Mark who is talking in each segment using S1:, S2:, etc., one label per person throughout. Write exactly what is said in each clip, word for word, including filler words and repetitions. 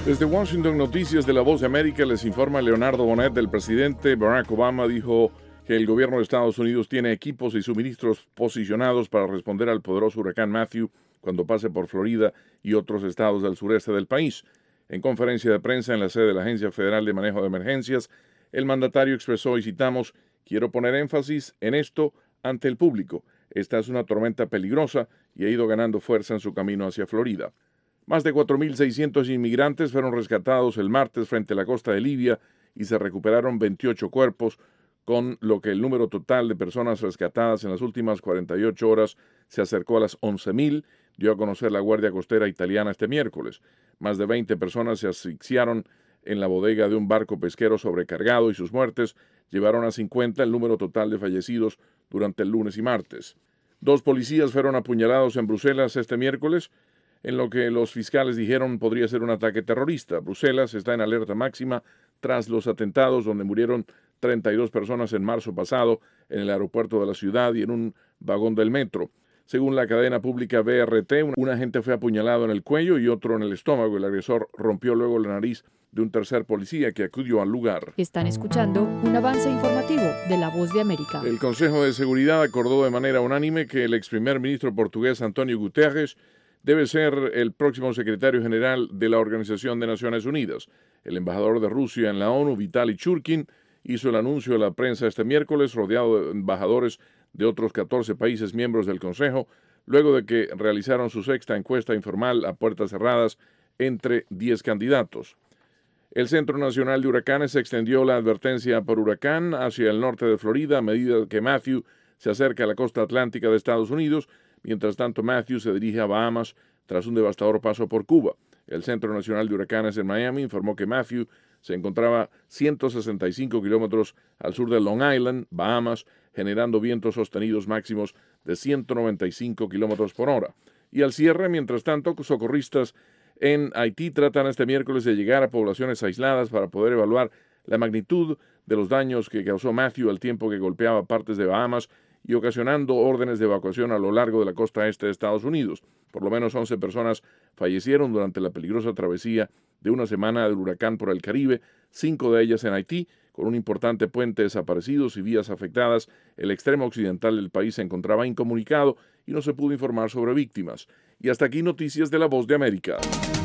S1: Desde Washington, Noticias de La Voz de América, les informa Leonardo Bonet. El presidente Barack Obama dijo que el gobierno de Estados Unidos tiene equipos y suministros posicionados para responder al poderoso huracán Matthew cuando pase por Florida y otros estados del sureste del país. En conferencia de prensa en la sede de la Agencia Federal de Manejo de Emergencias, el mandatario expresó, y citamos, «Quiero poner énfasis en esto ante el público. Esta es una tormenta peligrosa y ha ido ganando fuerza en su camino hacia Florida». Más de cuatro mil seiscientos inmigrantes fueron rescatados el martes frente a la costa de Libia y se recuperaron veintiocho cuerpos, con lo que el número total de personas rescatadas en las últimas cuarenta y ocho horas se acercó a las once mil, dio a conocer la Guardia Costera italiana este miércoles. Más de veinte personas se asfixiaron en la bodega de un barco pesquero sobrecargado y sus muertes llevaron a cincuenta el número total de fallecidos durante el lunes y martes. Dos policías fueron apuñalados en Bruselas este miércoles, en lo que los fiscales dijeron podría ser un ataque terrorista. Bruselas está en alerta máxima tras los atentados donde murieron treinta y dos personas en marzo pasado en el aeropuerto de la ciudad y en un vagón del metro. Según la cadena pública B R T, un agente fue apuñalado en el cuello y otro en el estómago. El agresor rompió luego la nariz de un tercer policía que acudió al lugar.
S2: Están escuchando un avance informativo de La Voz de América.
S1: El Consejo de Seguridad acordó de manera unánime que el ex primer ministro portugués António Guterres debe ser el próximo secretario general de la Organización de Naciones Unidas. El embajador de Rusia en la ONU, Vitaly Churkin, hizo el anuncio a la prensa este miércoles, rodeado de embajadores de otros catorce países miembros del Consejo, luego de que realizaron su sexta encuesta informal a puertas cerradas entre diez candidatos. El Centro Nacional de Huracanes extendió la advertencia por huracán hacia el norte de Florida a medida que Matthew se acerca a la costa atlántica de Estados Unidos. Mientras tanto, Matthew se dirige a Bahamas tras un devastador paso por Cuba. El Centro Nacional de Huracanes en Miami informó que Matthew se encontraba ciento sesenta y cinco kilómetros al sur de Long Island, Bahamas, generando vientos sostenidos máximos de ciento noventa y cinco kilómetros por hora. Y al cierre, mientras tanto, socorristas en Haití tratan este miércoles de llegar a poblaciones aisladas para poder evaluar la magnitud de los daños que causó Matthew al tiempo que golpeaba partes de Bahamas y ocasionando órdenes de evacuación a lo largo de la costa este de Estados Unidos. Por lo menos once personas fallecieron durante la peligrosa travesía de una semana del huracán por el Caribe, cinco de ellas en Haití, con un importante puente desaparecidos y vías afectadas. El extremo occidental del país se encontraba incomunicado y no se pudo informar sobre víctimas. Y hasta aquí Noticias de La Voz de América.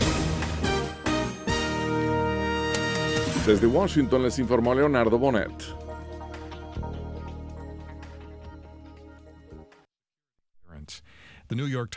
S1: Desde Washington les informó Leonardo Bonet.
S3: The New York